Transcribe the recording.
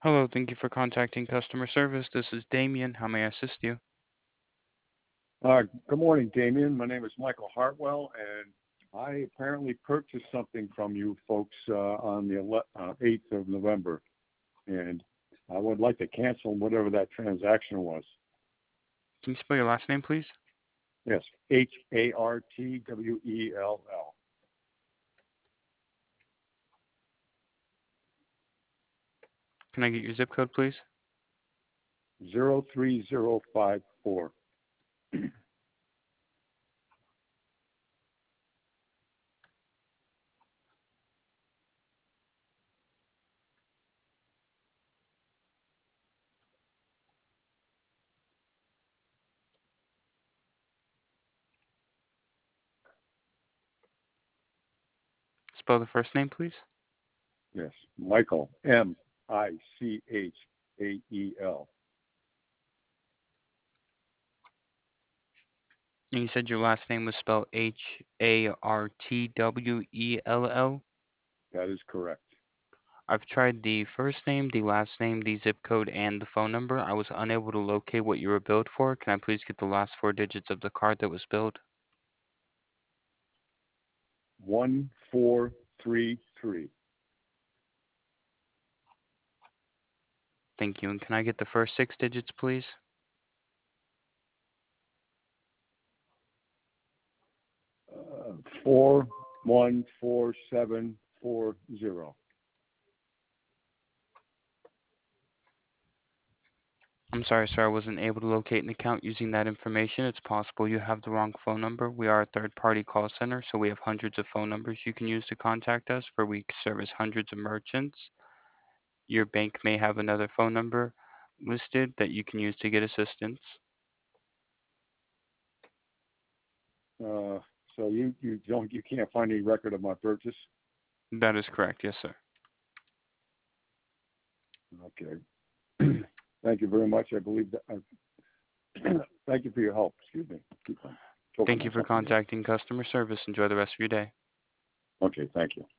Hello, thank you for contacting customer service. This is Damien. How may I assist you? Good morning, Damien. My name is Michael Hartwell, and I apparently purchased something from you folks on the 8th of November, and I would like to cancel whatever that transaction was. Can you spell your last name, please? Yes, Hartwell. Can I get your zip code, please? 03054. Spell the first name, please. Yes, Michael, Michael. And you said your last name was spelled Hartwell. That is correct. I've tried the first name, the last name, the zip code, and the phone number. I was unable to locate what you were billed for. Can I please get the last four digits of the card that was billed? 1433. Thank you. And can I get the first six digits, please? 414740. I'm sorry, sir. I wasn't able to locate an account using that information. It's possible you have the wrong phone number. We are a third-party call center, so we have hundreds of phone numbers you can use to contact us, for we service hundreds of merchants. Your bank may have another phone number listed that you can use to get assistance. Uh, so you can't find any record of my purchase? That is correct. Yes, sir. Okay. Thank you very much. I believe that. Thank you for your help. Excuse me. Keep on choking Thank you on for something here. contacting customer service. Enjoy the rest of your day. Okay. Thank you.